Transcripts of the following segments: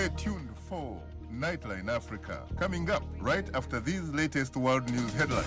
Stay tuned for Nightline Africa, coming up right after these latest world news headlines.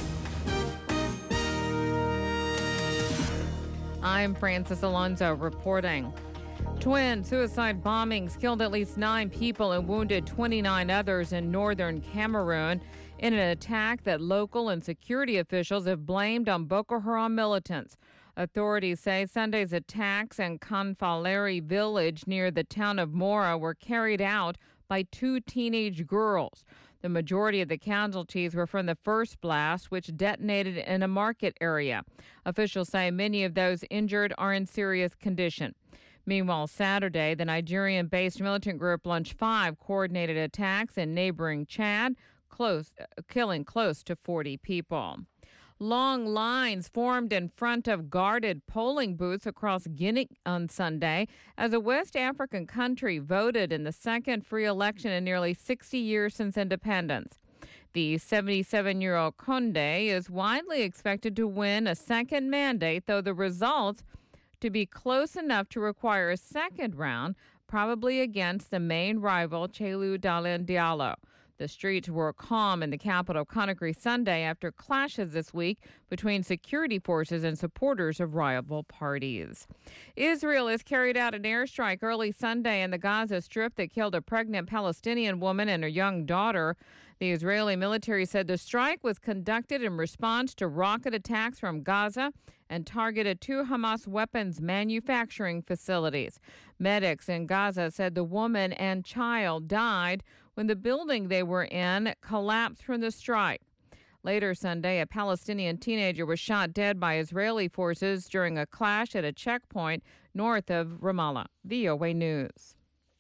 I'm Francis Alonso reporting. Twin suicide bombings killed at least 9 people and wounded 29 others in northern Cameroon in an attack that local and security officials have blamed on Boko Haram militants. Authorities say Sunday's attacks in Kanfaleri village near the town of Mora were carried out by 2 teenage girls. The majority of the casualties were from the first blast, which detonated in a market area. Officials say many of those injured are in serious condition. Meanwhile, Saturday, the Nigerian-based militant group Launch 5 coordinated attacks in neighboring Chad, killing close to 40 people. Long lines formed in front of guarded polling booths across Guinea on Sunday as a West African country voted in the second free election in nearly 60 years since independence. The 77-year-old Condé is widely expected to win a second mandate, though the results to be close enough to require a second round, probably against the main rival, Chelou Dalein Diallo. The streets were calm in the capital Conakry Sunday after clashes this week between security forces and supporters of rival parties. Israel has carried out an airstrike early Sunday in the Gaza Strip that killed a pregnant Palestinian woman and her young daughter. The Israeli military said the strike was conducted in response to rocket attacks from Gaza and targeted 2 Hamas weapons manufacturing facilities. Medics in Gaza said the woman and child died when the building they were in collapsed from the strike. Later Sunday, a Palestinian teenager was shot dead by Israeli forces during a clash at a checkpoint north of Ramallah. VOA News.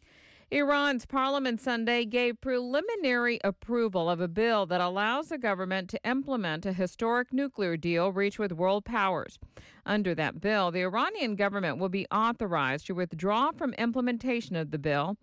Iran's parliament Sunday gave preliminary approval of a bill that allows the government to implement a historic nuclear deal reached with world powers. Under that bill, the Iranian government will be authorized to withdraw from implementation of the deal,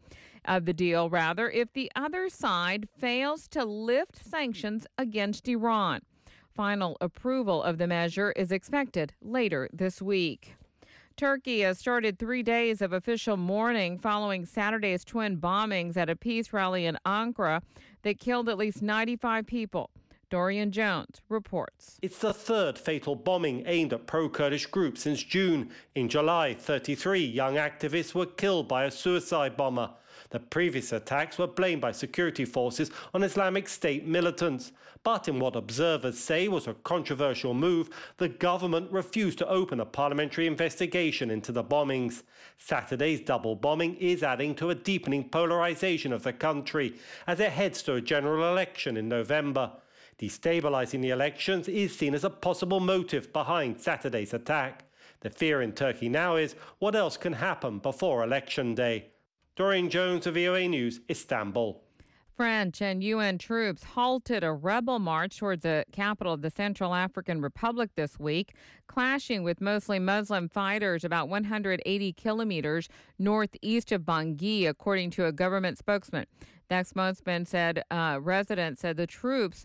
if the other side fails to lift sanctions against Iran. Final approval of the measure is expected later this week. Turkey has started 3 days of official mourning following Saturday's twin bombings at a peace rally in Ankara that killed at least 95 people. Dorian Jones reports. It's the third fatal bombing aimed at pro-Kurdish groups since June. In July, 33 young activists were killed by a suicide bomber. The previous attacks were blamed by security forces on Islamic State militants. But in what observers say was a controversial move, the government refused to open a parliamentary investigation into the bombings. Saturday's double bombing is adding to a deepening polarization of the country as it heads to a general election in November. Destabilizing the elections is seen as a possible motive behind Saturday's attack. The fear in Turkey now is what else can happen before Election Day. Dorian Jones of VOA News, Istanbul. French and UN troops halted a rebel march towards the capital of the Central African Republic this week, clashing with mostly Muslim fighters about 180 kilometers northeast of Bangui, according to a government spokesman. That spokesman said residents said the troops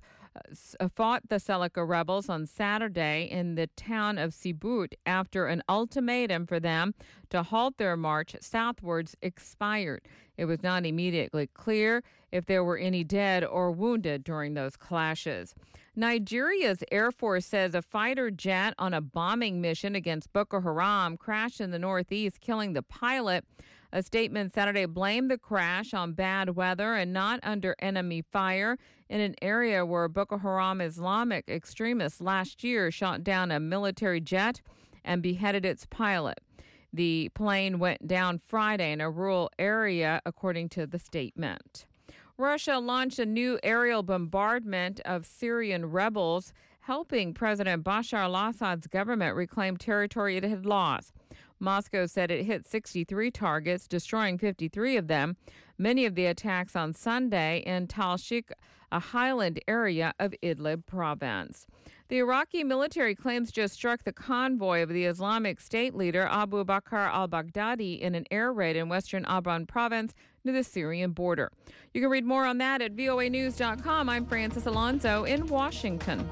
fought the Seleka rebels on Saturday in the town of Sibut after an ultimatum for them to halt their march southwards expired. It was not immediately clear if there were any dead or wounded during those clashes. Nigeria's Air Force says a fighter jet on a bombing mission against Boko Haram crashed in the northeast, killing the pilot. A statement Saturday blamed the crash on bad weather and not under enemy fire in an area where Boko Haram Islamic extremists last year shot down a military jet and beheaded its pilot. The plane went down Friday in a rural area, according to the statement. Russia launched a new aerial bombardment of Syrian rebels, helping President Bashar al-Assad's government reclaim territory it had lost. Moscow said it hit 63 targets, destroying 53 of them. Many of the attacks on Sunday in Tal Shik, a highland area of Idlib province. The Iraqi military claims just struck the convoy of the Islamic State leader Abu Bakr al-Baghdadi in an air raid in western Abran province near the Syrian border. You can read more on that at voanews.com. I'm Francis Alonso in Washington.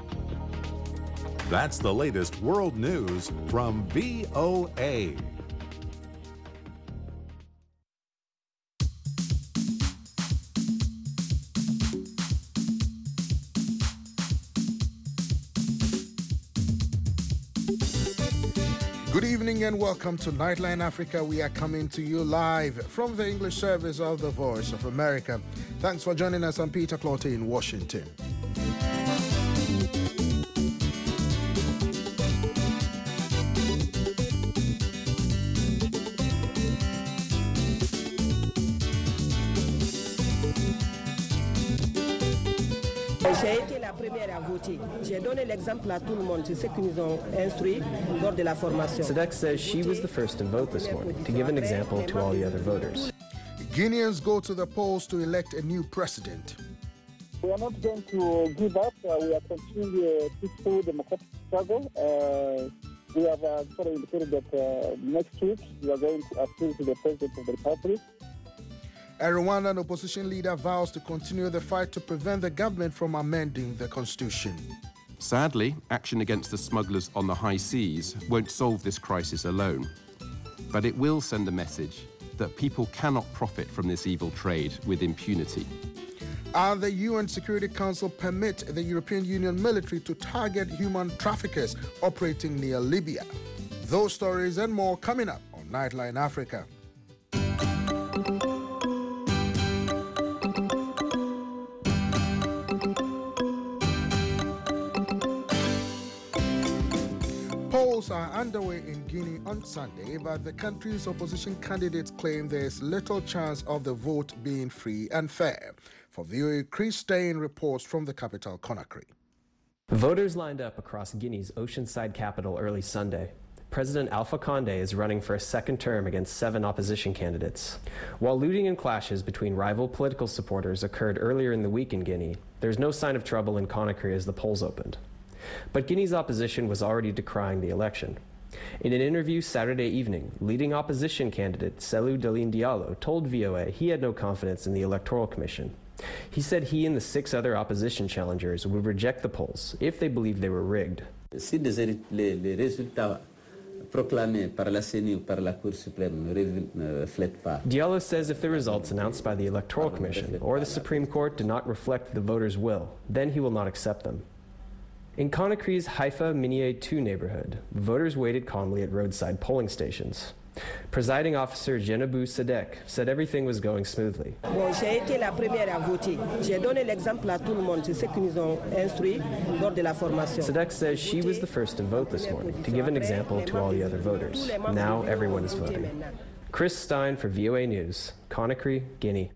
That's the latest world news from VOA. Good evening and welcome to Nightline Africa. We are coming to you live from the English service of the Voice of America. Thanks for joining us. I'm Peter Clottey in Washington. J'ai été la première à voter. J'ai donné l'exemple à tout le monde. C'est ce qu'ils nous ont instruit lors de la formation. Sadek says she was the first to vote this morning, to give an example to all the other voters. Guineans go to the polls to elect a new president. We are not going to give up. We are continuing the peaceful democratic struggle. We have sort of indicated that next week we are going to appeal to the President of the Republic. A Rwandan opposition leader vows to continue the fight to prevent the government from amending the constitution. Sadly, action against the smugglers on the high seas won't solve this crisis alone. But it will send a message that people cannot profit from this evil trade with impunity. And the UN Security Council permit the European Union military to target human traffickers operating near Libya. Those stories and more coming up on Nightline Africa. Polls are underway in Guinea on Sunday, but the country's opposition candidates claim there is little chance of the vote being free and fair. For VOA, Chris Stein reports from the capital, Conakry. Voters lined up across Guinea's oceanside capital early Sunday. President Alpha Condé is running for a second term against 7 opposition candidates. While looting and clashes between rival political supporters occurred earlier in the week in Guinea, there's no sign of trouble in Conakry as the polls opened. But Guinea's opposition was already decrying the election. In an interview Saturday evening, leading opposition candidate Cellou Dalein Diallo told VOA he had no confidence in the Electoral Commission. He said he and the 6 other opposition challengers would reject the polls if they believed they were rigged. Si les résultats proclamés par la CENI ou par la Cour suprême ne reflètent pas. Diallo says if the results announced by the Electoral Commission or the Supreme Court do not reflect the voters' will, then he will not accept them. In Conakry's Haifa Minier 2 neighborhood, voters waited calmly at roadside polling stations. Presiding officer Jenabou Sadek said everything was going smoothly. Bon, j'ai été la première à voter. J'ai donné l'exemple à tout le monde. C'est ce qu'ils nous ont instruit lors de la formation. Sadek says she was the first to vote this morning, to give an example to all the other voters. Now everyone is voting. Chris Stein for VOA News, Conakry, Guinea.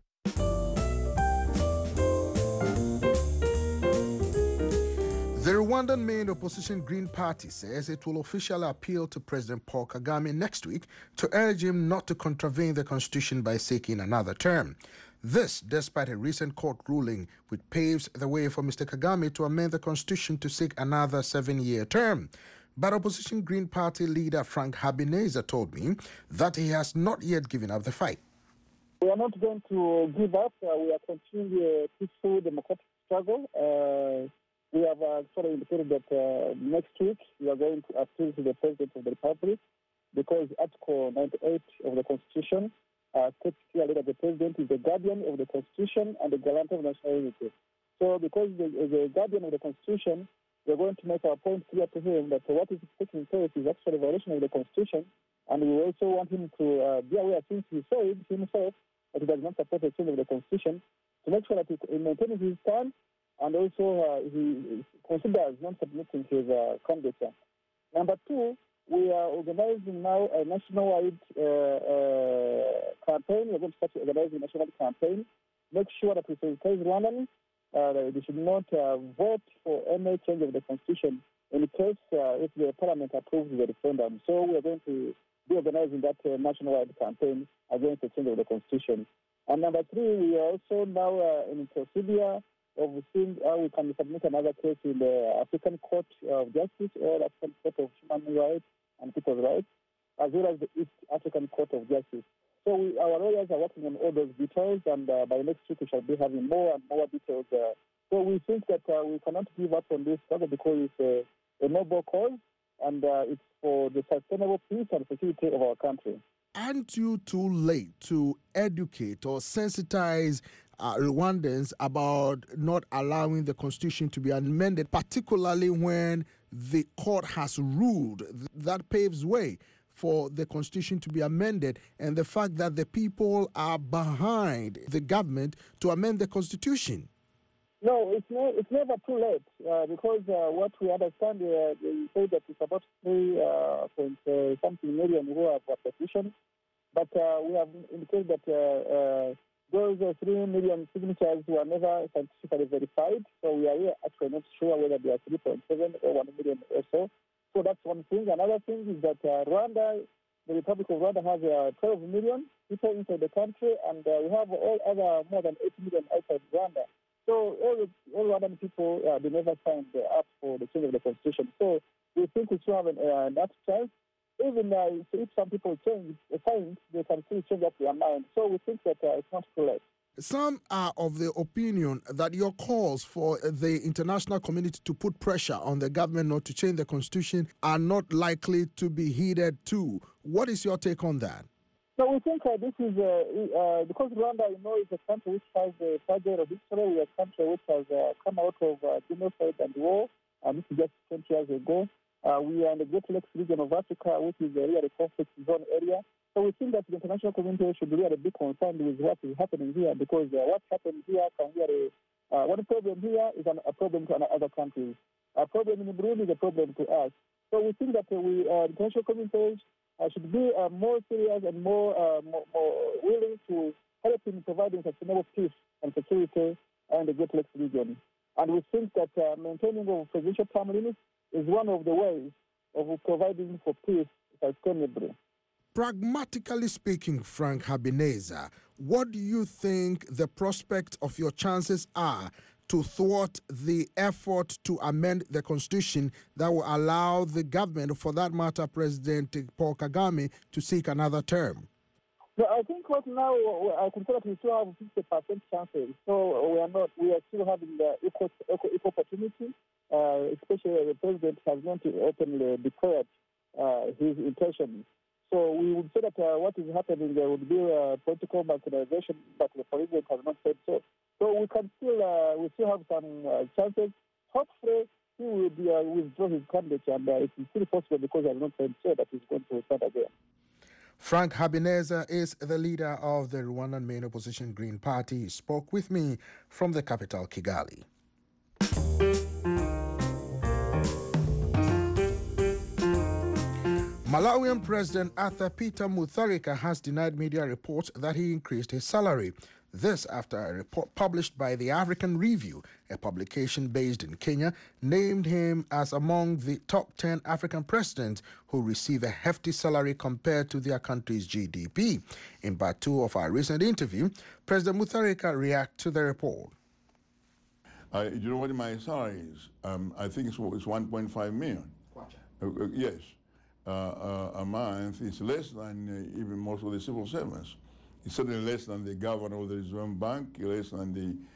The Rwandan main opposition Green Party says it will officially appeal to President Paul Kagame next week to urge him not to contravene the constitution by seeking another term. This despite a recent court ruling which paves the way for Mr. Kagame to amend the constitution to seek another 7-year term. But opposition Green Party leader Frank Habineza told me that he has not yet given up the fight. We are not going to give up. We are continuing the peaceful democratic struggle. We have sort of indicated that next week we are going to appeal to the President of the Republic because Article 98 of the Constitution states clearly that the President is the guardian of the Constitution and the guarantor of national unity. So because the guardian of the Constitution, we are going to make our point clear to him that what is taking place is actually a violation of the Constitution, and we also want him to be aware, since he said himself that he does not support the change of the Constitution, to make sure that he maintains his stand. And also, he considers not submitting his candidature. Number 2, we are organizing now a nationwide campaign. We're going to start organizing a national campaign. Make sure that we sensitize Rwandans. They should not vote for any change of the constitution in case if the parliament approves the referendum. So we are going to be organizing that nationwide campaign against the change of the constitution. And number 3, we are also now in procedure of seeing how we can submit another case in the African Court of Justice or African Court of Human Rights and People's Rights, as well as the East African Court of Justice. So our lawyers are working on all those details, and by next week we shall be having more and more details. So we think that we cannot give up on this struggle because it's a noble cause, and it's for the sustainable peace and security of our country. Aren't you too late to educate or sensitize Rwandans about not allowing the constitution to be amended, particularly when the court has ruled. That paves way for the constitution to be amended, and the fact that the people are behind the government to amend the constitution. No, it's never too late because what we understand, they say that it's about 3.something million who have petitioned, but we have indicated that those 3 million signatures were never scientifically verified, so we are actually not sure whether they are 3.7 or 1 million or so. So that's one thing. Another thing is that Rwanda, the Republic of Rwanda, has 12 million people inside the country, and we have all other more than 8 million outside Rwanda. So all Rwandan people, they never signed up for the change of the constitution. So we think we should have enough chance. Even if some people sign, they can still change up their mind. So we think that it's not too late. Some are of the opinion that your calls for the international community to put pressure on the government not to change the constitution are not likely to be heeded too. What is your take on that? So we think this is because Rwanda, is a country which has a fragile history. We are a country which has come out of genocide and war, and this is just 20 years ago. We are in the Great Lakes region of Africa, which is a really conflict zone area. So we think that the international community should really be concerned with what is happening here, because what happened here can be one problem here is a problem to other countries. A problem in Burundi is a problem to us. So we think that the international community should be more serious and more willing to help in providing sustainable peace and security in the Great Lakes region. And we think that maintaining of presidential term limits is one of the ways of providing for peace sustainably. Pragmatically speaking, Frank Habineza, what do you think the prospect of your chances are to thwart the effort to amend the constitution that will allow the government, for that matter, President Paul Kagame, to seek another term? So I think right now I can say that we still have 50% chances. So we are still having the equal opportunity, especially the president has not openly declared his intentions. So we would say that what is happening there would be political marginalization, but the president has not said so. So we still have some chances. Hopefully, he will withdraw his candidature, and it is still possible because I have not said so that he's going to stand again. Frank Habineza is the leader of the Rwandan main opposition Green Party. He spoke with me from the capital, Kigali. Malawian President Arthur Peter Mutharika has denied media reports that he increased his salary. This after a report published by the African Review, a publication based in Kenya, named him as among the top 10 African presidents who receive a hefty salary compared to their country's GDP. In part 2 of our recent interview, President Mutharika reacted to the report. You know what my salary is? I think it's 1.5 million. Yes. A month. It's less than even most of the civil servants. It's certainly less than the governor of the Reserve Bank, less than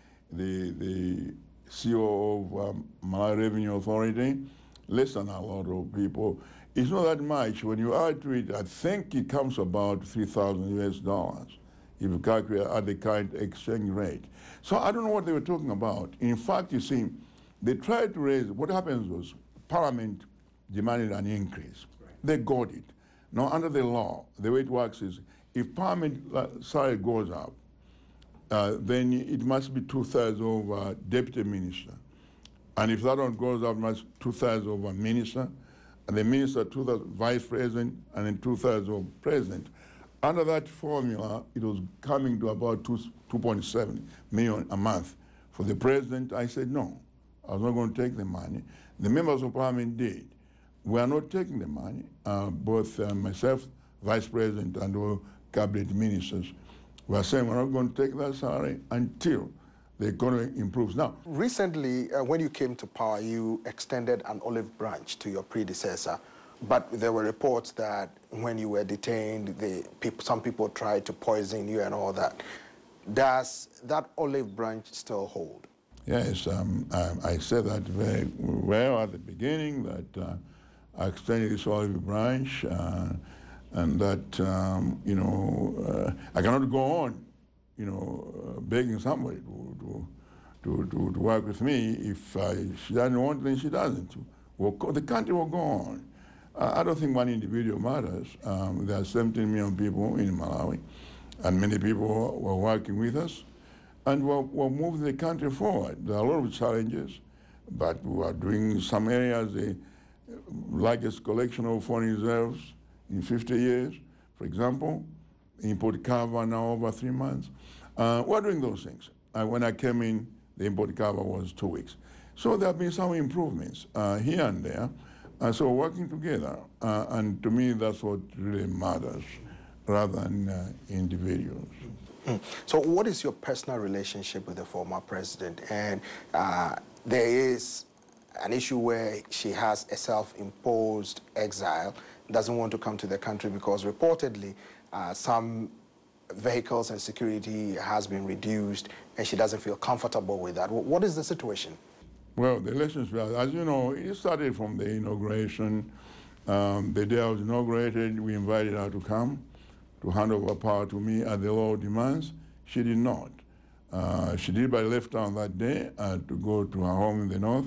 the CEO of Malawi Revenue Authority, less than a lot of people. It's not that much. When you add to it, I think it comes about $3,000 US if you calculate at the current exchange rate. So I don't know what they were talking about. In fact, you see, they tried to raise, what happens was Parliament demanded an increase. They got it. Now, under the law, the way it works is if Parliament salary goes up, then it must be 2/3 of a deputy minister. And if that one goes up, it must be 2/3 of a minister, and the minister 2/3 vice president, and then 2/3 of president. Under that formula, it was coming to about 2.7 million a month. For the president, I said no. I was not going to take the money. The members of Parliament did. We are not taking the money. Both myself, vice president, and all cabinet ministers, we are saying we're not going to take that salary until the economy improves. Now, recently, when you came to power, you extended an olive branch to your predecessor, but there were reports that when you were detained, some people tried to poison you and all that. Does that olive branch still hold? Yes, I said that very well at the beginning, that I extended this olive branch, and that, I cannot go on, begging somebody to work with me. If she doesn't want, then she doesn't. the country will go on. I don't think one individual matters. There are 17 million people in Malawi, and many people were working with us, and we're moving the country forward. There are a lot of challenges, but we are doing some areas the largest collection of foreign reserves in 50 years, for example. Import cover now over 3 months. We're doing those things. When I came in, the import cover was 2 weeks. So there have been some improvements here and there. So working together, and to me that's what really matters rather than individuals. So what is your personal relationship with the former president? And there is an issue where she has a self-imposed exile, doesn't want to come to the country because reportedly some vehicles and security has been reduced and she doesn't feel comfortable with that. What is the situation? Well, the elections, as you know, it started from the inauguration. The day I was inaugurated, we invited her to come to hand over power to me at the law demands. She did not. She did, but left town that day to go to her home in the north.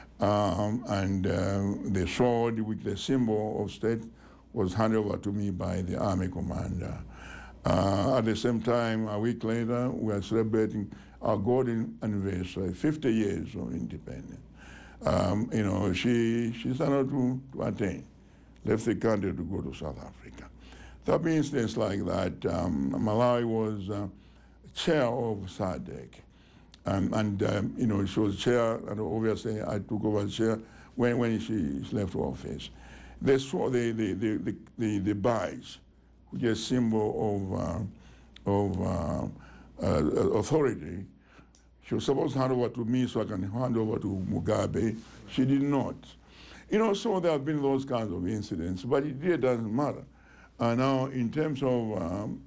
The sword, which the symbol of state, was handed over to me by the army commander. At the same time, a week later, we are celebrating our golden anniversary, 50 years of independence. You know, she started to attain, left the country to go to South Africa. There have been instances like that. Malawi was chair of SADC. You know, she was chair, and obviously I took over the chair when she left office. They saw the badge, which is a symbol of authority. She was supposed to hand over to me so I can hand over to Mugabe. She did not. You know, so there have been those kinds of incidents, but it really doesn't matter. Now, in terms of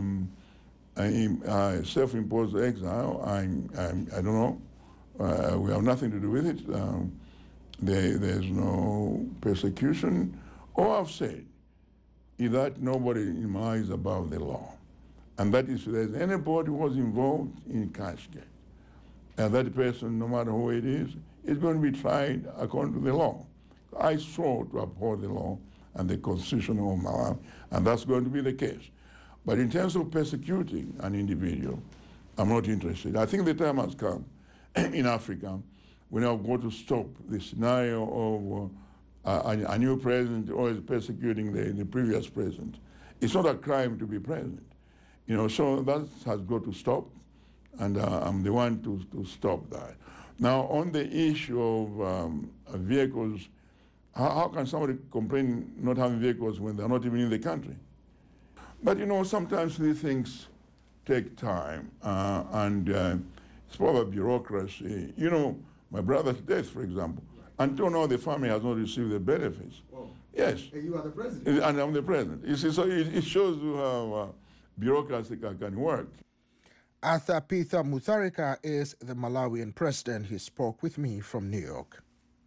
self-imposed exile, I don't know. We have nothing to do with it. There's no persecution. All I've said is that nobody in Malawi is above the law. And that is, if there's anybody who was involved in Cashgate, and that person, no matter who it is going to be tried according to the law. I swore to uphold the law and the Constitution of Malawi, and that's going to be the case. But in terms of persecuting an individual, I'm not interested. I think the time has come in Africa when we have got to stop the scenario of a new president always persecuting the previous president. It's not a crime to be president. You know, so that has got to stop, and I'm the one to stop that. Now, on the issue of vehicles, how can somebody complain not having vehicles when they're not even in the country? But, you know, sometimes these things take time, and it's probably bureaucracy. You know, my brother's death, for example, until now the family has not received the benefits. Oh. Yes. And you are the president. And I'm the president. You see, so it shows you how bureaucracy can work. Arthur Peter Mutharika is the Malawian president. He spoke with me from New York.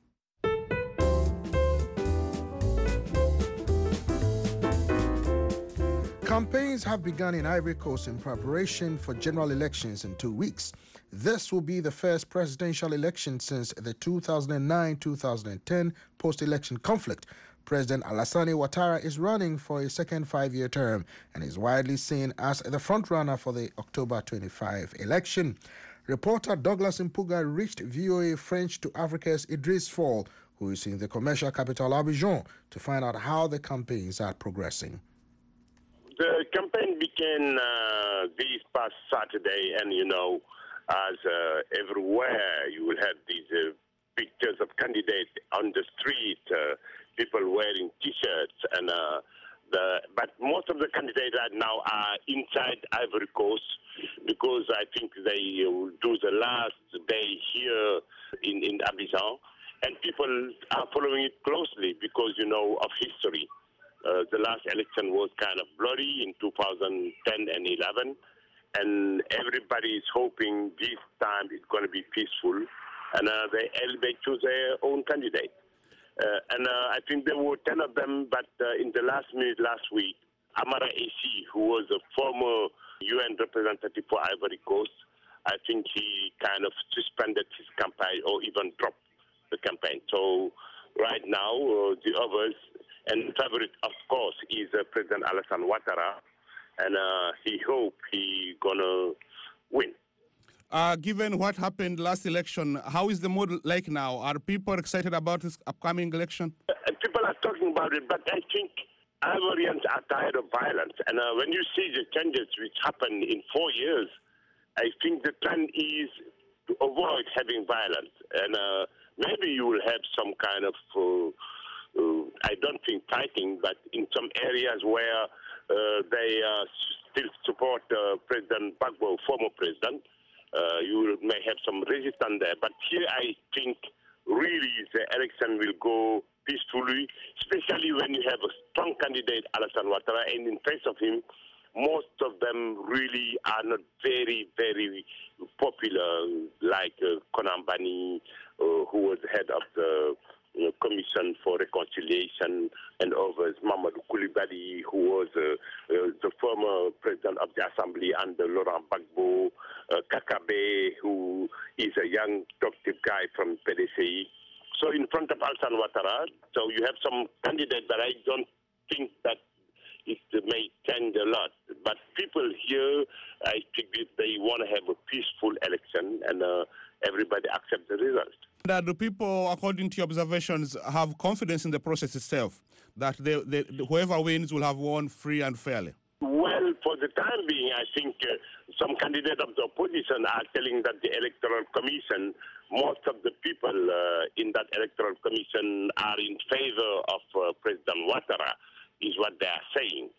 Campaigns have begun in Ivory Coast in preparation for general elections in 2 weeks. This will be the first presidential election since the 2009-2010 post-election conflict. President Alassane Ouattara is running for a second 5-year term and is widely seen as the frontrunner for the October 25 election. Reporter Douglas Mpuga reached VOA French to Africa's Idriss Fall, who is in the commercial capital Abidjan, to find out how the campaigns are progressing. The campaign began this past Saturday, and you know, as everywhere you will have these pictures of candidates on the street, people wearing T-shirts, and but most of the candidates right now are inside Ivory Coast because I think they will do the last day here in Abidjan, and people are following it closely because, you know, of history. The last election was kind of bloody in 2010 and 11, and everybody is hoping this time it's going to be peaceful, and they choose their own candidate. I think there were 10 of them, but in the last minute last week, Amara Esi, who was a former UN representative for Ivory Coast, I think he kind of suspended his campaign or even dropped the campaign. So right now, the others, and favorite, of course, is President Alassane Ouattara, and he hope he gonna win. Given what happened last election, how is the mood like now? Are people excited about this upcoming election? People are talking about it, but I think Ivorians are tired of violence. And when you see the changes which happened in 4 years, I think the trend is to avoid having violence. And maybe you will have some kind of, I don't think fighting, but in some areas where they still support President Gbagbo, former president, you may have some resistance there. But here I think really the election will go peacefully, especially when you have a strong candidate, Alassane Ouattara, and in face of him, most of them really are not very, very popular, like Konan Banny, who was head of the Commission for Reconciliation, and others, Mamadou Koulibaly, who was the former president of the Assembly under Laurent Gbagbo, Kakabe, who is a young, talkative guy from PDCI. So in front of Alassane Ouattara, so you have some candidates that I don't think that it may change a lot. But people here, I think they want to have a peaceful election, and everybody accept the result. Do people, according to your observations, have confidence in the process itself, that whoever wins will have won free and fairly? Well, for the time being, I think some candidates of the opposition are telling that the Electoral Commission, most of the people in that Electoral Commission are in favor of President Ouattara, is what they are saying.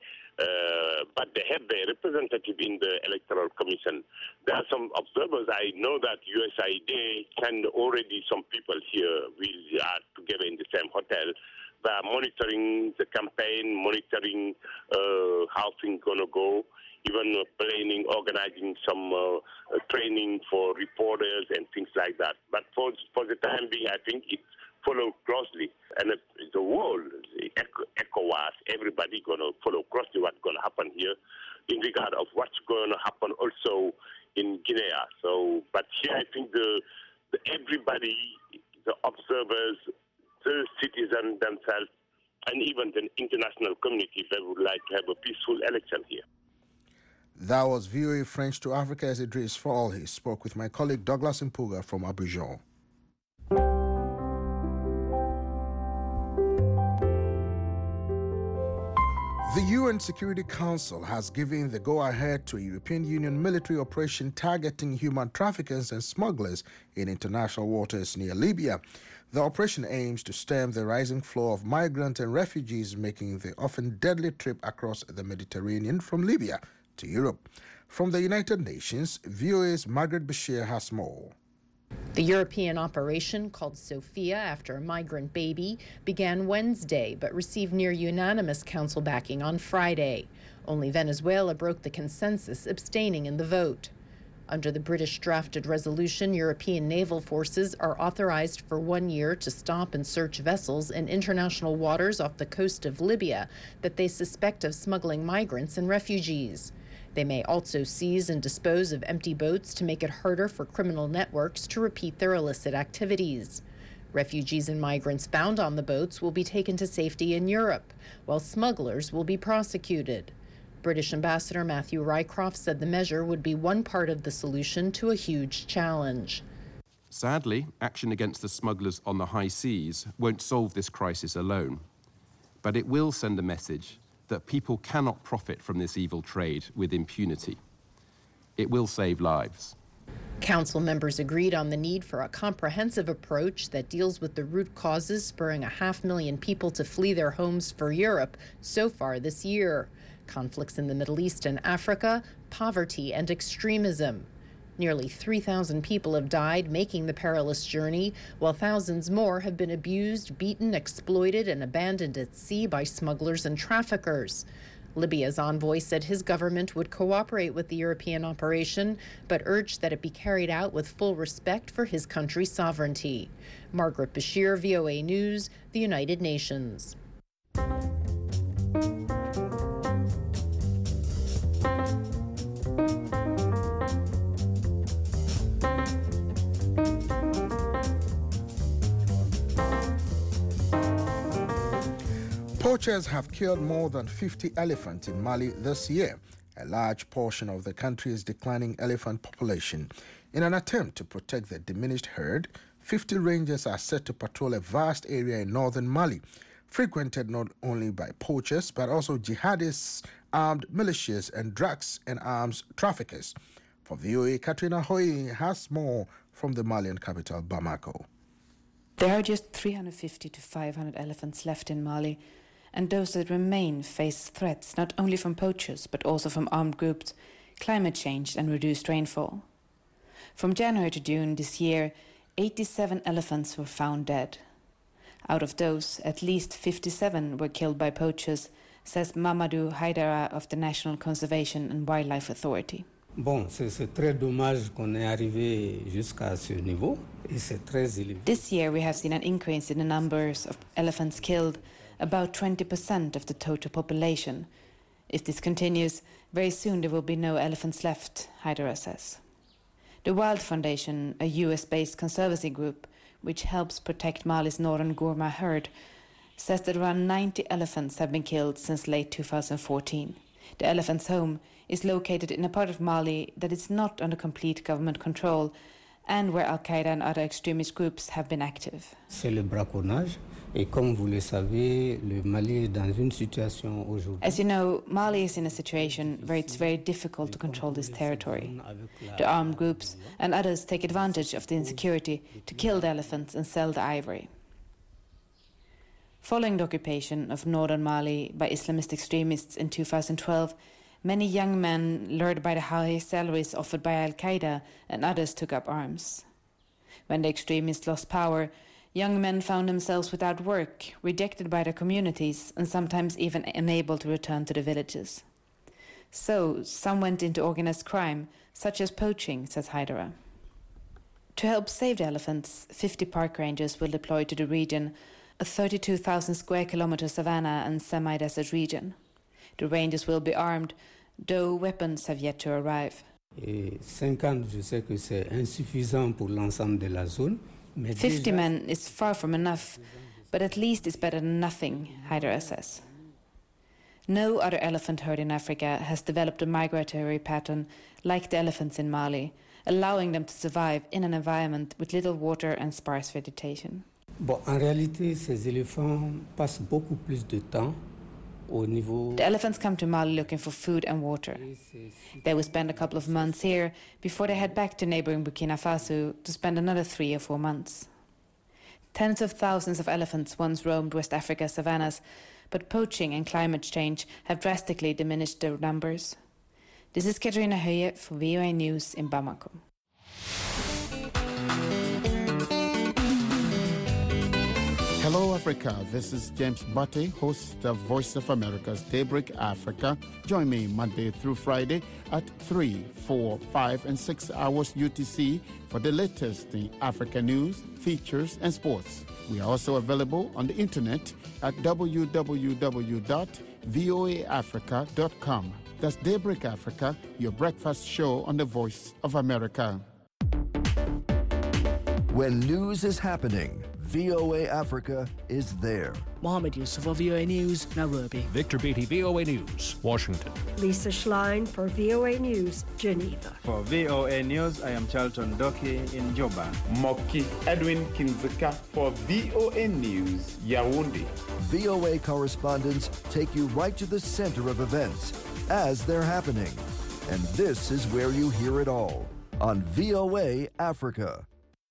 But they have their representative in the Electoral Commission. There are some observers. I know that USAID and already some people here, we are together in the same hotel. They are monitoring the campaign, monitoring how things going to go, even planning, organizing some training for reporters and things like that. But for the time being, I think it's follow closely. And the world, ECOWAS, everybody going to follow closely what's going to happen here in regard of what's going to happen also in Guinea. So, but here I think everybody, the observers, the citizens themselves, and even the international community, they would like to have a peaceful election here. That was VOA French to Africa's Idris Fall. He spoke with my colleague Douglas Mpuga from Abidjan. The UN Security Council has given the go-ahead to a European Union military operation targeting human traffickers and smugglers in international waters near Libya. The operation aims to stem the rising flow of migrants and refugees making the often deadly trip across the Mediterranean from Libya to Europe. From the United Nations, VOA's Margaret Bashir has more. The European operation, called Sophia after a migrant baby, began Wednesday but received near unanimous council backing on Friday. Only Venezuela broke the consensus, abstaining in the vote. Under the British-drafted resolution, European naval forces are authorized for 1 year to stop and search vessels in international waters off the coast of Libya that they suspect of smuggling migrants and refugees. They may also seize and dispose of empty boats to make it harder for criminal networks to repeat their illicit activities. Refugees and migrants found on the boats will be taken to safety in Europe, while smugglers will be prosecuted. British Ambassador Matthew Rycroft said the measure would be one part of the solution to a huge challenge. Sadly, action against the smugglers on the high seas won't solve this crisis alone, but it will send a message that people cannot profit from this evil trade with impunity. It will save lives. Council members agreed on the need for a comprehensive approach that deals with the root causes spurring 500,000 people to flee their homes for Europe so far this year. Conflicts in the Middle East and Africa, poverty and extremism. Nearly 3,000 people have died making the perilous journey, while thousands more have been abused, beaten, exploited, and abandoned at sea by smugglers and traffickers. Libya's envoy said his government would cooperate with the European operation, but urged that it be carried out with full respect for his country's sovereignty. Margaret Bashir, VOA News, the United Nations. Poachers have killed more than 50 elephants in Mali this year, a large portion of the country's declining elephant population. In an attempt to protect the diminished herd, 50 rangers are set to patrol a vast area in northern Mali, frequented not only by poachers but also jihadists, armed militias, and drugs and arms traffickers. For VOA, Katrina Hoy has more from the Malian capital, Bamako. There are just 350 to 500 elephants left in Mali, and those that remain face threats not only from poachers but also from armed groups, climate change and reduced rainfall. From January to June this year, 87 elephants were found dead. Out of those, at least 57 were killed by poachers, says Mamadou Haidara of the National Conservation and Wildlife Authority. Bon, c'est très dommage qu'on est arrivé jusqu'à ce niveau et c'est très élevé. This year we have seen an increase in the numbers of elephants killed, about 20% of the total population. If this continues, very soon there will be no elephants left, Haidara says. The Wild Foundation, a US-based conservancy group which helps protect Mali's northern Gourma herd, says that around 90 elephants have been killed since late 2014. The elephant's home is located in a part of Mali that is not under complete government control and where Al-Qaeda and other extremist groups have been active. C'est le braconnage et comme vous le savez, le Mali est dans une situation aujourd'hui. As you know, Mali is in a situation where it's very difficult to control this territory. The armed groups and others take advantage of the insecurity to kill the elephants and sell the ivory. Following the occupation of northern Mali by Islamist extremists in 2012, many young men, lured by the high salaries offered by Al-Qaeda and others, took up arms. When the extremists lost power, young men found themselves without work, rejected by their communities, and sometimes even unable to return to the villages. So, some went into organized crime, such as poaching, says Haidara. To help save the elephants, 50 park rangers will deploy to the region, a 32,000 square kilometer savanna and semi-desert region. The rangers will be armed, though weapons have yet to arrive. 50, je sais que c'est insuffisant pour l'ensemble de la zone. 50 men is far from enough, but at least it's better than nothing, Haidara says. No other elephant herd in Africa has developed a migratory pattern like the elephants in Mali, allowing them to survive in an environment with little water and sparse vegetation. Bon, en réalité, ces éléphants passent beaucoup plus de temps au niveau. The elephants come to Mali looking for food and water. They will spend a couple of months here before they head back to neighboring Burkina Faso to spend another 3 or 4 months. Tens of thousands of elephants once roamed West Africa's savannas, but poaching and climate change have drastically diminished their numbers. This is Katrina Höje for VOA News in Bamako. Hello, Africa. This is James Butte, host of Voice of America's Daybreak Africa. Join me Monday through Friday at 3, 4, 5, and 6 hours UTC for the latest in Africa news, features, and sports. We are also available on the internet at www.voaafrica.com. That's Daybreak Africa, your breakfast show on the Voice of America. When news is happening, VOA Africa is there. Mohammed Yusuf for VOA News, Nairobi. Victor Beatty, VOA News, Washington. Lisa Schlein for VOA News, Geneva. For VOA News, I am Charlton Doki in Juba. Moki Edwin Kinzika for VOA News, Yaoundé. VOA correspondents take you right to the center of events as they're happening. And this is where you hear it all on VOA Africa.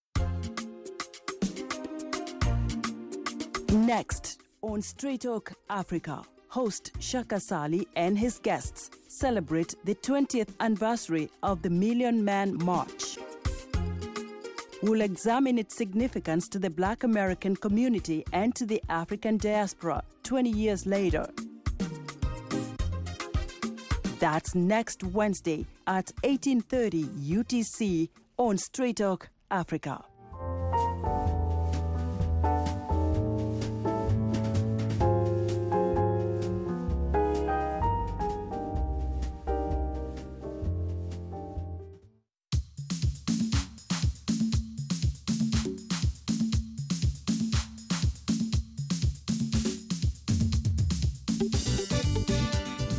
Next on Straight Talk Africa, host Shaka Sali and his guests celebrate the 20th anniversary of the Million Man March. We'll examine its significance to the Black American community and to the African diaspora 20 years later. That's next Wednesday at 18:30 UTC on Straight Talk Africa.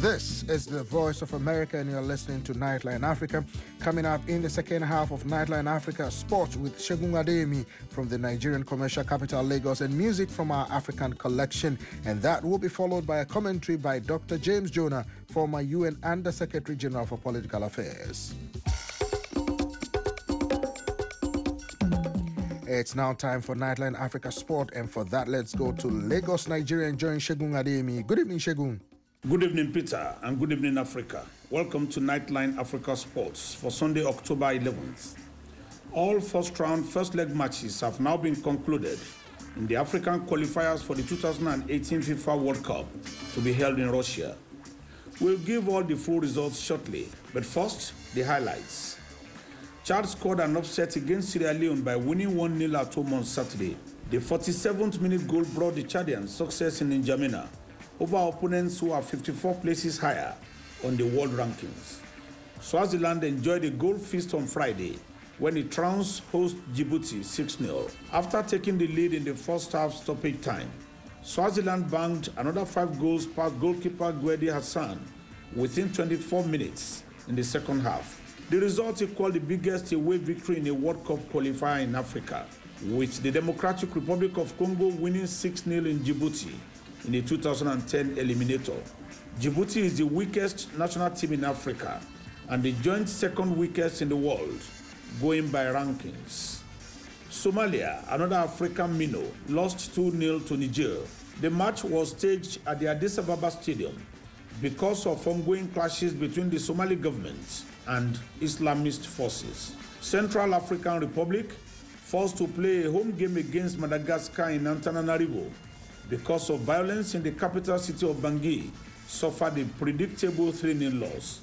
This is the Voice of America, and you're listening to Nightline Africa. Coming up in the second half of Nightline Africa, sports with Segun Adeyemi from the Nigerian commercial capital Lagos, and music from our African collection. And that will be followed by a commentary by Dr. James Jonah, former UN Under Secretary General for Political Affairs. It's now time for Nightline Africa Sport, and for that, let's go to Lagos, Nigeria, and join Segun Adeyemi. Good evening, Segun. Good evening, Peter, and good evening, Africa. Welcome to Nightline Africa Sports for Sunday, October 11th. All first-round, first-leg matches have now been concluded in the African qualifiers for the 2018 FIFA World Cup to be held in Russia. We'll give all the full results shortly, but first, the highlights. Chad scored an upset against Sierra Leone by winning 1-0 at home on Saturday. The 47th minute goal brought the Chadians success in N'Djamena over opponents who are 54 places higher on the world rankings. Swaziland enjoyed a goal feast on Friday when it trounced host Djibouti 6-0. After taking the lead in the first half stoppage time, Swaziland banked another 5 goals past goalkeeper Gwede Hassan within 24 minutes in the second half. The result equaled the biggest away victory in a World Cup qualifier in Africa, with the Democratic Republic of Congo winning 6-0 in Djibouti in the 2010 eliminator. Djibouti is the weakest national team in Africa and the joint second weakest in the world, going by rankings. Somalia, another African minnow, lost 2-0 to Niger. The match was staged at the Addis Ababa Stadium because of ongoing clashes between the Somali government and Islamist forces. Central African Republic forced to play a home game against Madagascar in Antananarivo because of violence in the capital city of Bangui, suffered a predictable 3-0 loss.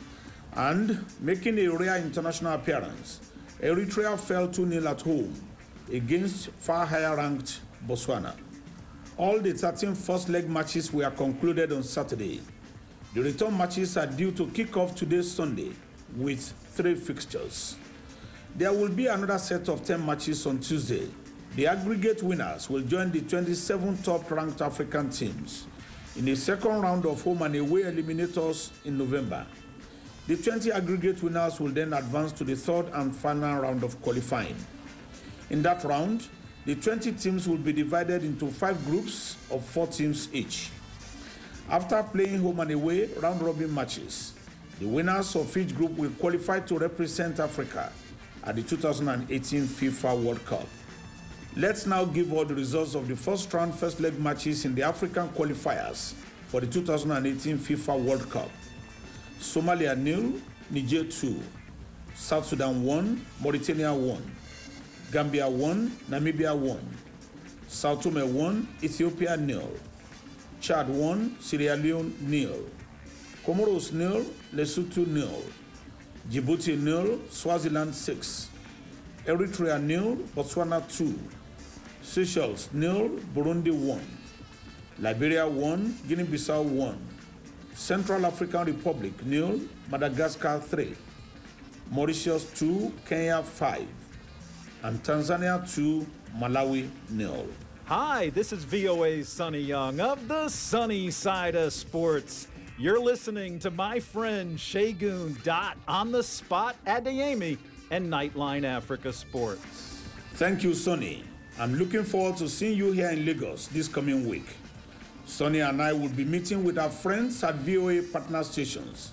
And making a rare international appearance, Eritrea fell 2-0 at home against far higher ranked Botswana. All the 13 first leg matches were concluded on Saturday. The return matches are due to kick off today Sunday with 3 fixtures. There will be another set of 10 matches on Tuesday. The aggregate winners will join the 27 top-ranked African teams in the second round of home and away eliminators in November. The 20 aggregate winners will then advance to the third and final round of qualifying. In that round, the 20 teams will be divided into 5 groups of 4 teams each. After playing home and away round-robin matches, the winners of each group will qualify to represent Africa at the 2018 FIFA World Cup. Let's now give all the results of the first round, first leg matches in the African qualifiers for the 2018 FIFA World Cup. Somalia 0, Niger 2, South Sudan 1, Mauritania 1, Gambia 1, Namibia 1, Sao Tome 1, Ethiopia 0, Chad 1, Sierra Leone 0, Comoros 0, Lesotho 0, Djibouti 0, Swaziland 6, Eritrea 0, Botswana 2, Seychelles 0, Burundi 1, Liberia 1, Guinea-Bissau 1, Central African Republic 0, Madagascar 3, Mauritius 2, Kenya 5, and Tanzania 2, Malawi 0. Hi, this is VOA's Sonny Young of the Sunny Side of Sports. You're listening to my friend Segun Dot on the spot Adeyemi and Nightline Africa Sports. Thank you, Sonny. I'm looking forward to seeing you here in Lagos this coming week. Sonny and I will be meeting with our friends at VOA partner stations,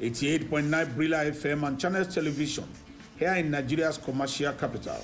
88.9 Brila FM and Channels Television, here in Nigeria's commercial capital.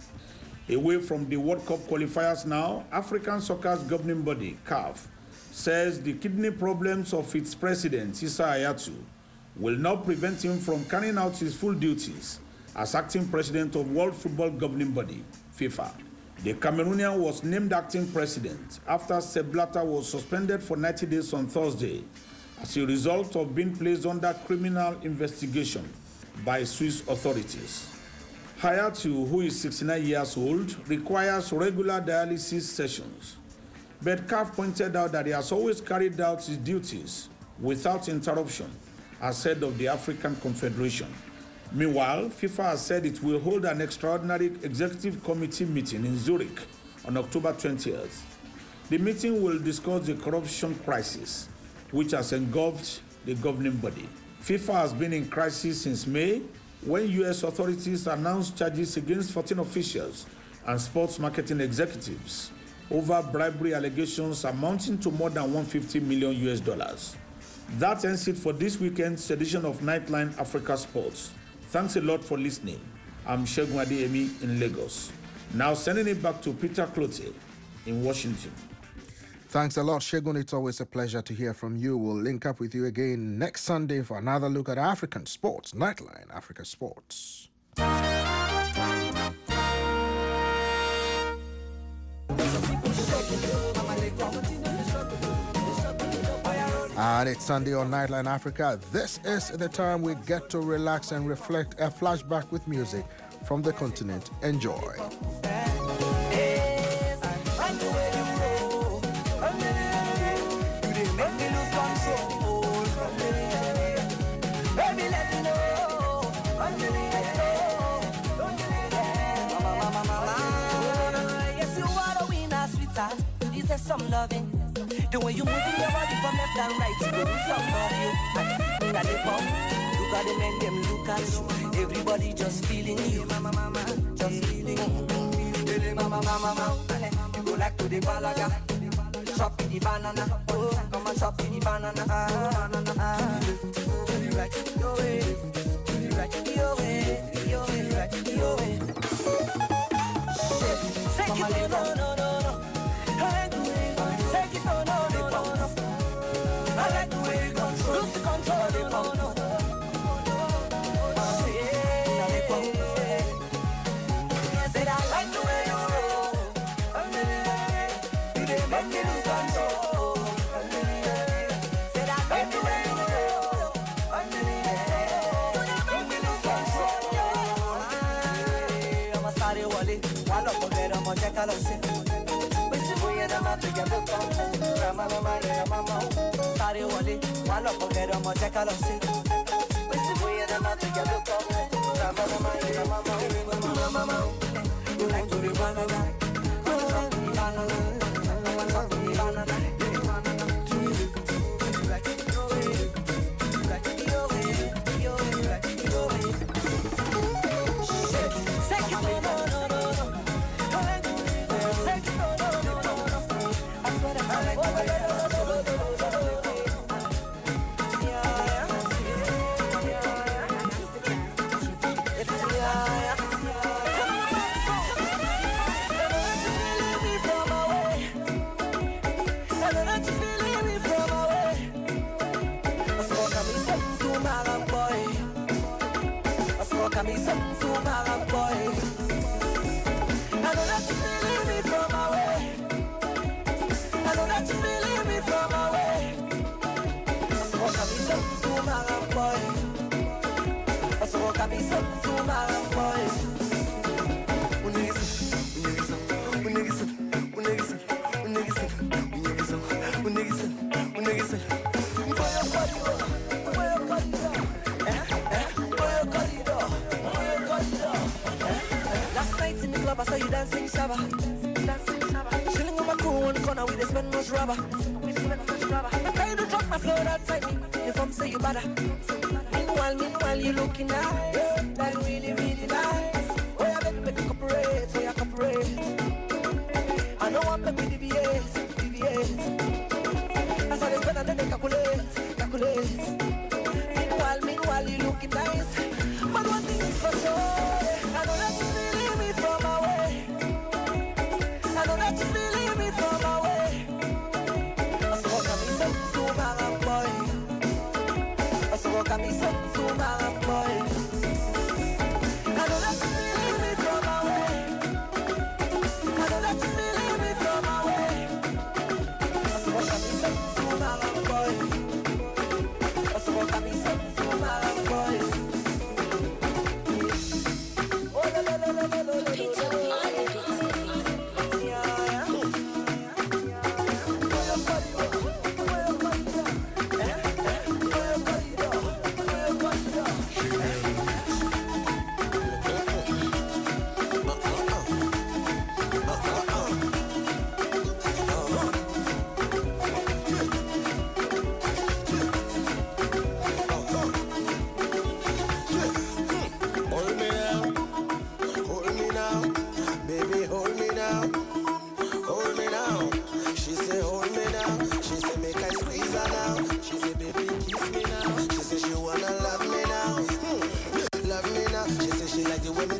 Away from the World Cup qualifiers now, African Soccer's governing body, CAF, says the kidney problems of its president, Issa Hayatou, will not prevent him from carrying out his full duties as acting president of World Football Governing Body, FIFA. The Cameroonian was named acting president after Sepp Blatter was suspended for 90 days on Thursday as a result of being placed under criminal investigation by Swiss authorities. Hayatou, who is 69 years old, requires regular dialysis sessions. But CAF pointed out that he has always carried out his duties without interruption as head of the African Confederation. Meanwhile, FIFA has said it will hold an extraordinary executive committee meeting in Zurich on October 20th. The meeting will discuss the corruption crisis, which has engulfed the governing body. FIFA has been in crisis since May, when U.S. authorities announced charges against 14 officials and sports marketing executives over bribery allegations amounting to more than $150 million US. That ends it for this weekend's edition of Nightline Africa Sports. Thanks a lot for listening. I'm Segun Adeyemi in Lagos. Now sending it back to Peter Clote in Washington. Thanks a lot, Segun. It's always a pleasure to hear from you. We'll link up with you again next Sunday for another look at African sports. Nightline Africa Sports. And it's Sunday on Nightline Africa. This is the time we get to relax and reflect. A flashback with music from the continent. Enjoy. Some loving, the way you moving your body from left and right, you do some of you. That they pump, look at the men, them look at you. Everybody just feeling you, mama, just feeling you. Mama, you go like to the balaga, chop the banana, oh, come and chop the banana. To the right, your way, to the right, your way, your way, your way. Shake it, no. Last night in the club, I saw you dancing Shabba. Chilling with my crew one corner, we just spend much rubber. I try to drop my floor outside me. If I'm say you better. Meanwhile, you looking nice. Like really, really nice. Oh, yeah, baby, make you cooperate. Oh, yeah, cooperate. I know I'm back with DBS. I saw this better than they calculate. Meanwhile, you looking nice. But one thing is for sure, I know that you feeling me from away. I know that you feeling me from away. I saw me some Sumara boy. I saw me some Sumara boy.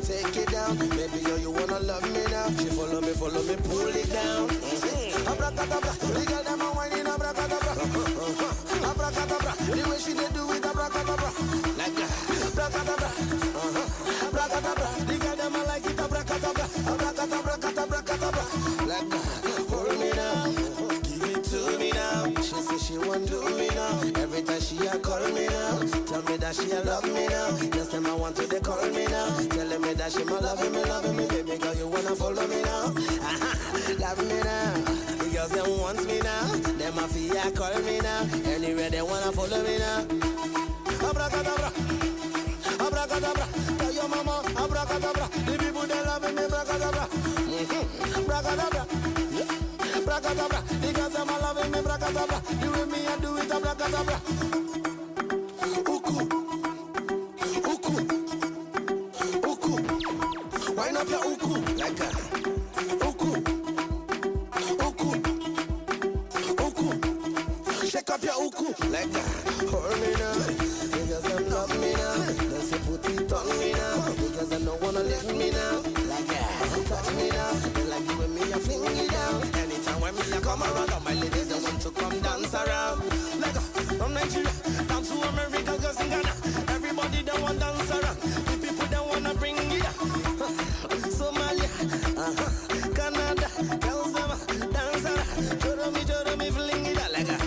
take it down. Maybe girl, you wanna love me now. She follow me, pull it down. Abracadabra, the girl them a whining abracadabra. Abracadabra, the way she did do it abracadabra. Like that, abracadabra, abracadabra. The girl them a like it abracadabra. Abracadabra, abracadabra. Like that, hold me now, give it to me now. She say she want to me now. Every time she a call me now, tell me that she a love me now. Just time I want to they call me now, telling me that she ma loving me, baby girl you wanna follow me now. Love me now, the girls them want me now. Them a feel call me now, anywhere they wanna follow me now. Abracadabra, abracadabra, tell your mama abracadabra. The people they loving me abracadabra, abracadabra. Bracadabra, the girls them a loving me, bracadabra. You with me and do it, a bracadabra. Uku, uku, uku. Wind up your uku like a uku, uku, uku. Shake up your uku like that. Hold me now, the girls them love me now. They say put it on me now. The girls them don't wanna leave me now. Like that, touch me now. They like you with me, I fling it down. When me come around, all my ladies they want to come dance around. Like from Nigeria down to America, girls in Ghana, everybody they want dance around. The people they wanna bring it up. Somalia, Canada, girls them dance around. Joro me, fling it up like that.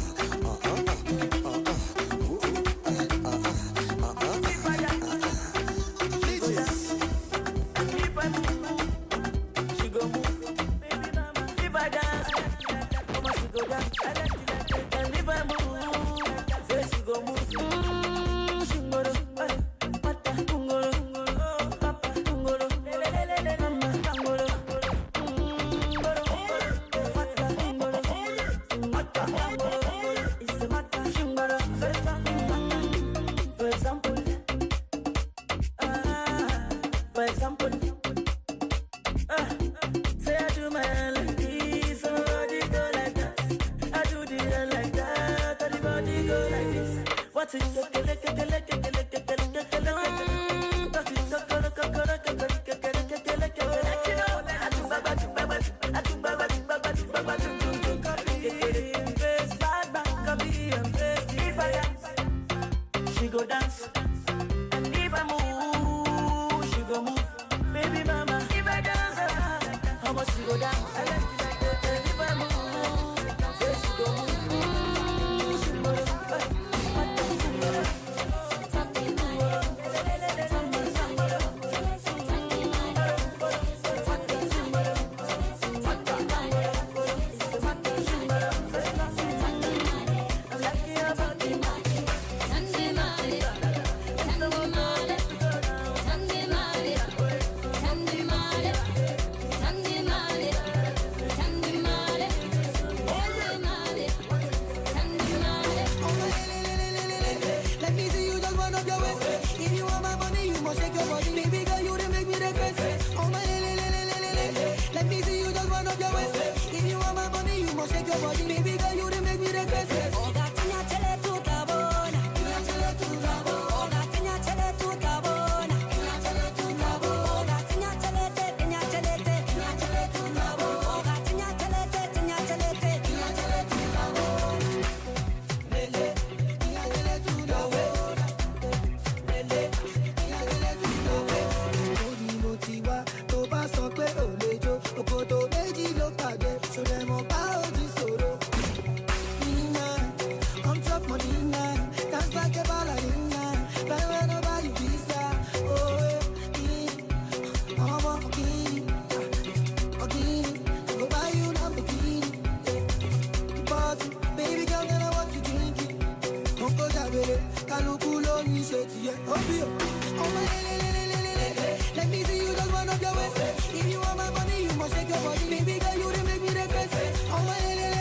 Let me see you just one up your waist. If you want my money, you must shake your body. Baby girl, you make me regret. Oh my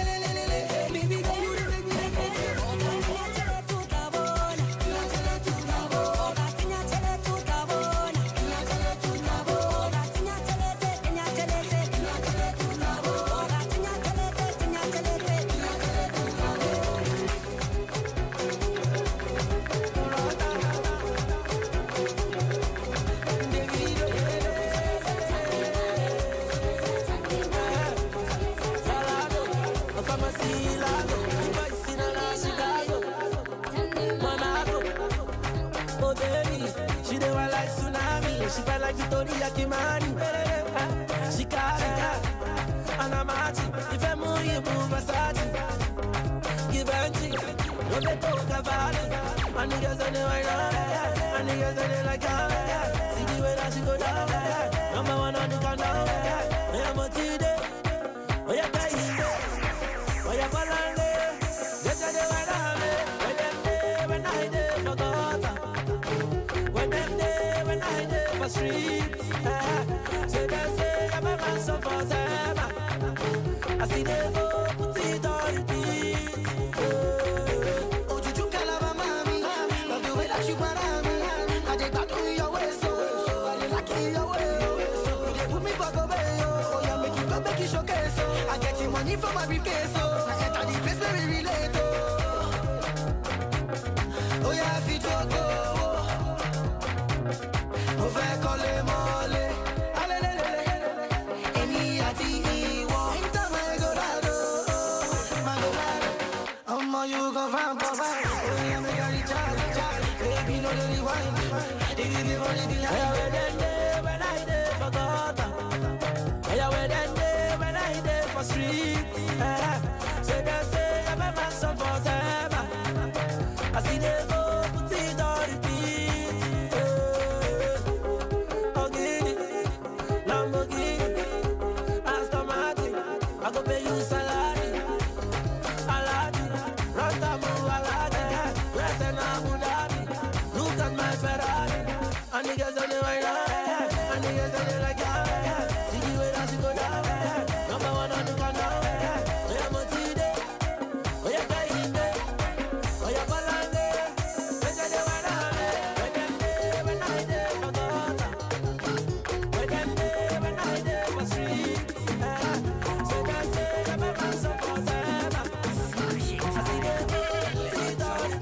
baby girl, you make me regret. Yakimani, Shikara, Anamati, if I'm you move a sati, Givenchy, no beto Cavalli, and niggas on the way down, and niggas on the like, see the way that she go down, number one on the countdown, I am a today, oh yeah, oh yeah, Palande, get the way down, when I did for God, when I did for streets, say they say I'm a man so for them. I see they go put it on repeat. Oh, you calama mami, love the way that you want me. I take back to your way, so I like it your way. So they put me for go away, oh yeah, make it showcase. I get the money for my briefcase, so I enter the place where we relate. Oh yeah, if you go, over call him all. You go from Papa, oh yeah, make a recharge, baby, no the rewind, they give me money behind. I wear that day when I did for God, I wear that day when I did for street. Say they say I'm a man so for them. I see they go put it on repeat. Ogini, Lamborghini, Aston Martin, I go pay you salary. Look at my Ferrari, and niggas on the way down, and niggas on the like, see the way that she go down, number one on the countdown, I am a today, oh yeah, Kainde, oh yeah, Palande, when they went down, when I did for God, when I did for street, so they say I'm a man so for them, I see them, see the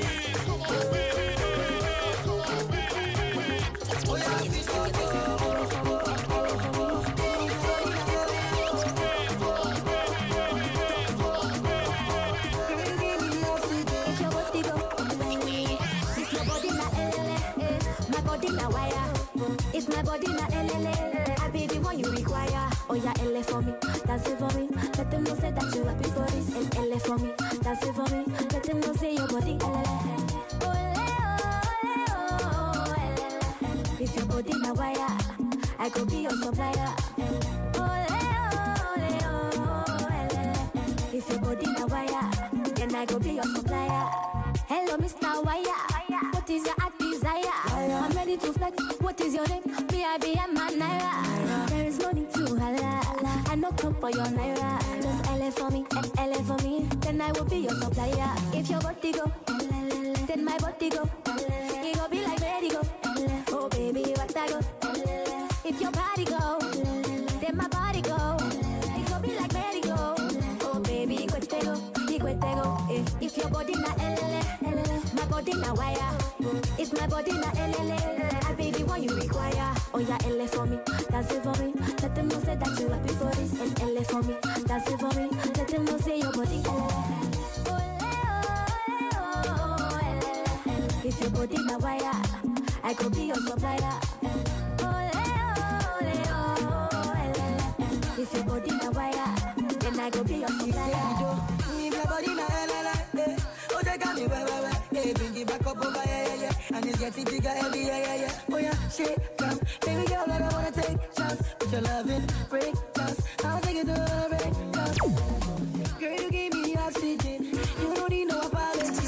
It's my body na LLA, I be the one you require. Oh yeah, LA for me, dance it for me. Let them know say that you happy for this. And LA for me, dance it for me. Let them know say your body LLA. If your body na wire, I could be your supplier. If your body na wire, then I could be your supplier. Hello, Mr. Wire. What is your heart desire? I'm ready to flex. What is your name? BIBM and Naira. There is no need to holla. I no come for your Naira. Just LA for me, and LA for me. Then I will be your supplier. If your body go, then my body go. It go be like ready go. Oh baby, what I go? If your body go, then my body go. It go be like ready go. Oh baby, ikwete go. If your body na LLA, my body na wire. If my body na LLA, I be the one you require. Oh yeah, LA for me, dance it for me. Let them know say that you happy for this. And LA for me, dance it for me. Let them know say your body If your body na wire, I could be your supplier. If your body na wire, then I could be your supplier. If your body na LLA, oh they got me well. Hey, bring it back up over yeah. And it's getting bigger every yeah. Oh yeah, shit, come, baby girl, I don't wanna take chance. But your loving break chance, I'll take it to a break chance. Girl, you give me oxygen, you don't need no apology.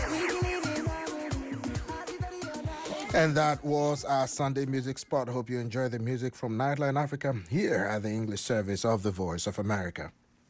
And that was our Sunday music spot. Hope you enjoy the music from Nightline Africa here at the English service of the Voice of America.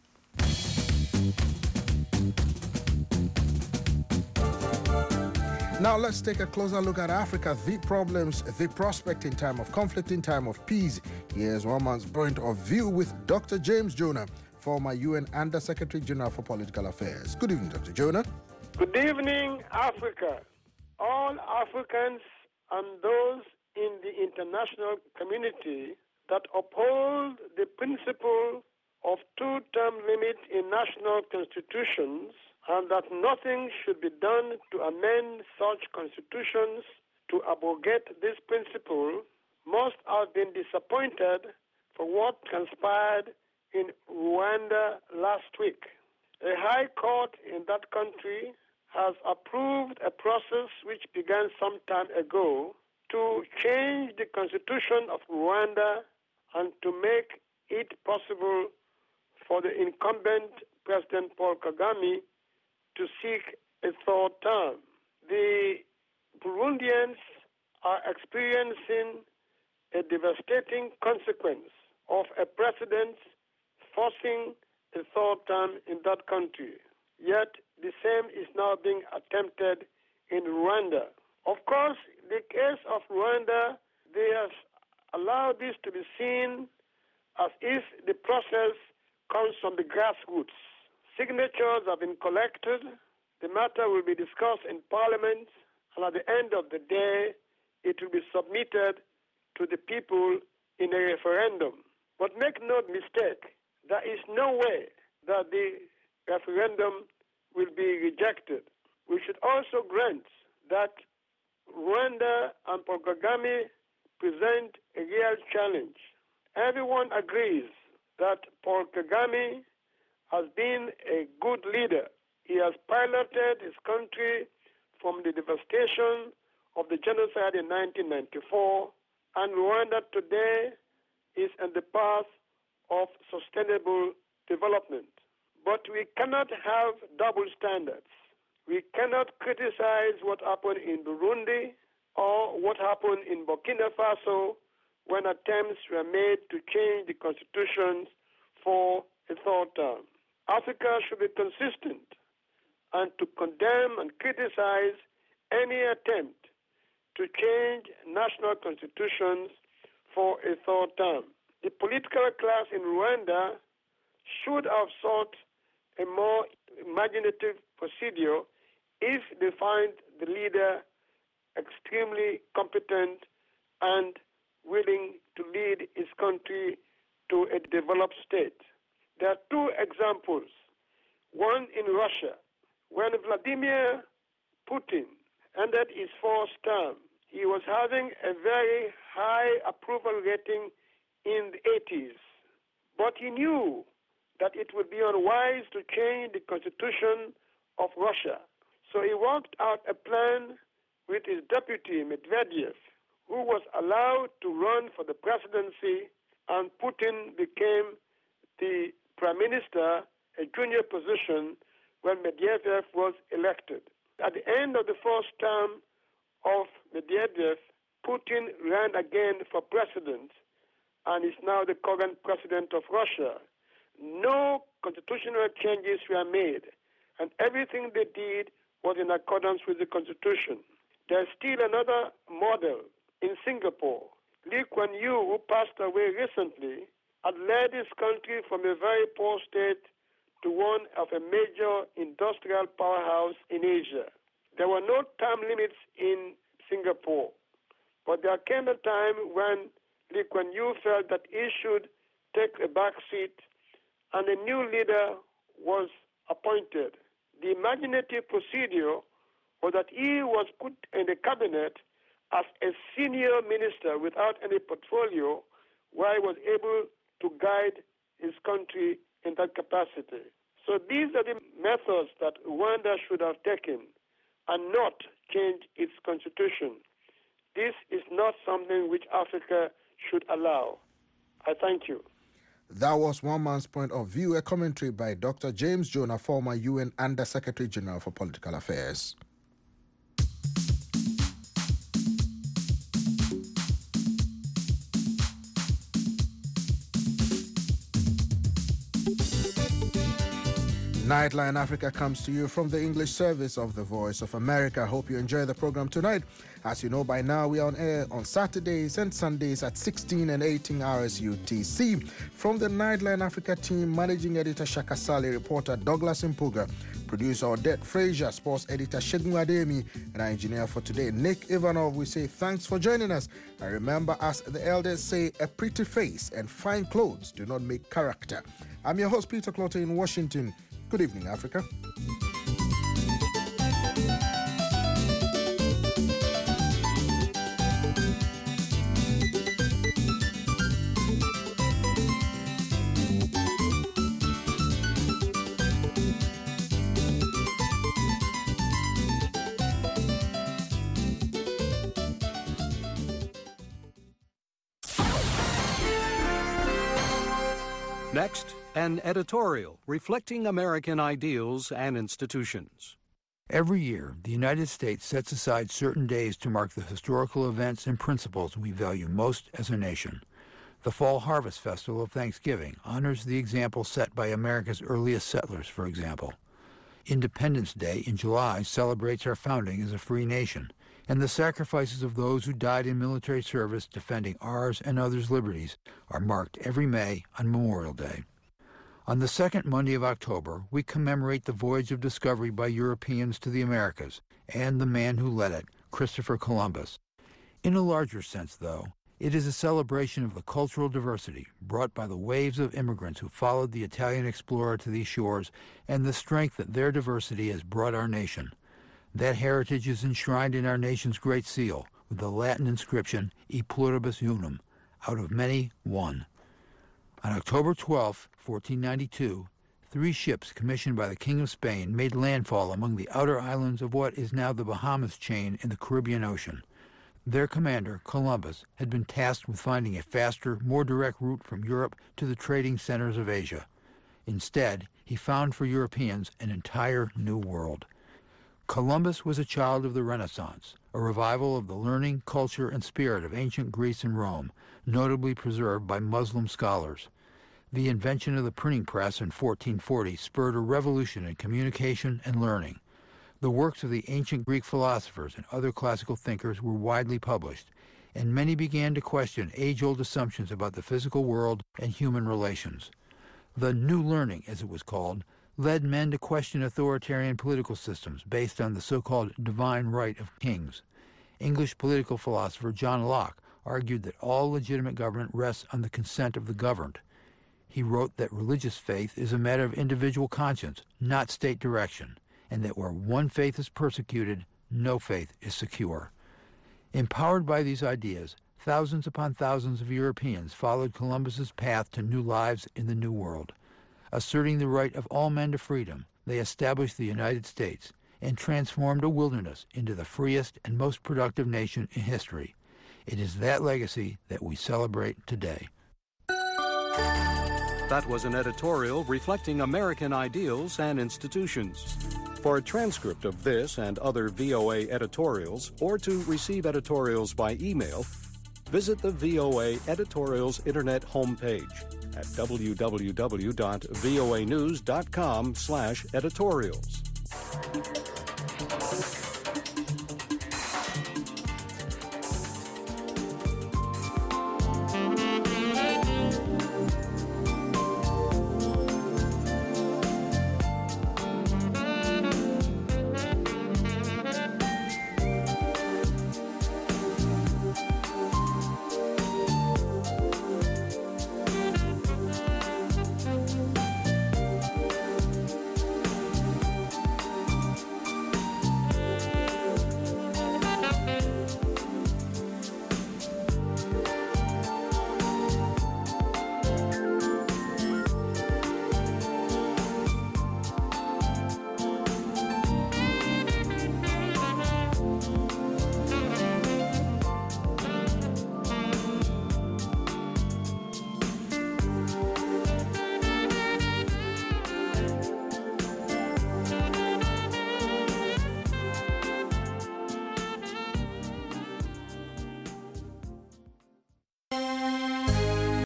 Now let's take a closer look at Africa, the problems, the prospect in time of conflict, in time of peace. Here's one man's point of view with Dr. James Jonah, former UN Under Secretary General for Political Affairs. Good evening, Dr. Jonah. Good evening, Africa. All Africans and those in the international community that uphold the principle of two-term limit in national constitutions and that nothing should be done to amend such constitutions to abrogate this principle must have been disappointed for what transpired in Rwanda last week. A high court in that country has approved a process which began some time ago to change the constitution of Rwanda and to make it possible for the incumbent President Paul Kagame to seek a third term. The Burundians are experiencing a devastating consequence of a president forcing a third term in that country. Yet the same is now being attempted in Rwanda. Of course, the case of Rwanda, they have allowed this to be seen as if the process comes from the grassroots. Signatures have been collected, the matter will be discussed in Parliament, and at the end of the day, it will be submitted to the people in a referendum. But make no mistake, there is no way that the referendum will be rejected. We should also grant that Rwanda and Paul Kagame present a real challenge. Everyone agrees that Paul Kagame has been a good leader. He has piloted his country from the devastation of the genocide in 1994, and Rwanda today is on the path of sustainable development. But we cannot have double standards. We cannot criticize what happened in Burundi or what happened in Burkina Faso when attempts were made to change the constitutions for a third term. Africa should be consistent and to condemn and criticize any attempt to change national constitutions for a third term. The political class in Rwanda should have sought a more imaginative procedure if they find the leader extremely competent and willing to lead his country to a developed state. There are two examples. One in Russia. When Vladimir Putin ended his first term, he was having a very high approval rating in the 80s. But he knew that it would be unwise to change the constitution of Russia. So he worked out a plan with his deputy, Medvedev, who was allowed to run for the presidency, and Putin became the prime minister, a junior position, when Medvedev was elected. At the end of the first term of Medvedev, Putin ran again for president and is now the current president of Russia. No constitutional changes were made, and everything they did was in accordance with the constitution. There's still another model in Singapore. Lee Kuan Yew, who passed away recently, had led his country from a very poor state to one of a major industrial powerhouse in Asia. There were no term limits in Singapore, but there came a time when Lee Kuan Yew felt that he should take a back seat, and a new leader was appointed. The imaginative procedure was that he was put in the cabinet as a senior minister without any portfolio, where he was able to guide his country in that capacity. So these are the methods that Rwanda should have taken and not change its constitution. This is not something which Africa should allow. I thank you. That was one man's point of view, a commentary by Dr. James Jonah, former UN Under-Secretary General for Political Affairs. Nightline Africa comes to you from the English service of the Voice of America. Hope you enjoy the program tonight. As you know by now, we are on air on Saturdays and Sundays at 16 and 18 hours UTC. From the Nightline Africa team, Managing Editor Shaka Sali, reporter Douglas Impuga, producer Odette Frazier, sports editor Shegun Ademi, and our engineer for today, Nick Ivanov. We say thanks for joining us. And remember, as the elders say, a pretty face and fine clothes do not make character. I'm your host, Peter Clotter in Washington. Good evening, Africa. Next, an editorial reflecting American ideals and institutions. Every year, the United States sets aside certain days to mark the historical events and principles we value most as a nation. The Fall Harvest Festival of Thanksgiving honors the example set by America's earliest settlers, for example. Independence Day in July celebrates our founding as a free nation and the sacrifices of those who died in military service defending ours and others' liberties are marked every May on Memorial Day. On the second Monday of October, we commemorate the voyage of discovery by Europeans to the Americas and the man who led it, Christopher Columbus. In a larger sense, though, it is a celebration of the cultural diversity brought by the waves of immigrants who followed the Italian explorer to these shores and the strength that their diversity has brought our nation. That heritage is enshrined in our nation's Great Seal with the Latin inscription E pluribus unum, out of many, one. On October 12, 1492, 3 ships commissioned by the King of Spain made landfall among the outer islands of what is now the Bahamas chain in the Caribbean Ocean. Their commander, Columbus, had been tasked with finding a faster, more direct route from Europe to the trading centers of Asia. Instead, he found for Europeans an entire new world. Columbus was a child of the Renaissance, a revival of the learning, culture, and spirit of ancient Greece and Rome, notably preserved by Muslim scholars. The invention of the printing press in 1440 spurred a revolution in communication and learning. The works of the ancient Greek philosophers and other classical thinkers were widely published, and many began to question age-old assumptions about the physical world and human relations. The New Learning, as it was called, led men to question authoritarian political systems based on the so-called divine right of kings. English political philosopher John Locke argued that all legitimate government rests on the consent of the governed. He wrote that religious faith is a matter of individual conscience, not state direction, and that where one faith is persecuted, no faith is secure. Empowered by these ideas, thousands upon thousands of Europeans followed Columbus's path to new lives in the New World. Asserting the right of all men to freedom, they established the United States and transformed a wilderness into the freest and most productive nation in history. It is that legacy that we celebrate today. That was an editorial reflecting American ideals and institutions. For a transcript of this and other VOA editorials, or to receive editorials by email, visit the VOA Editorials Internet homepage at www.voanews.com/editorials.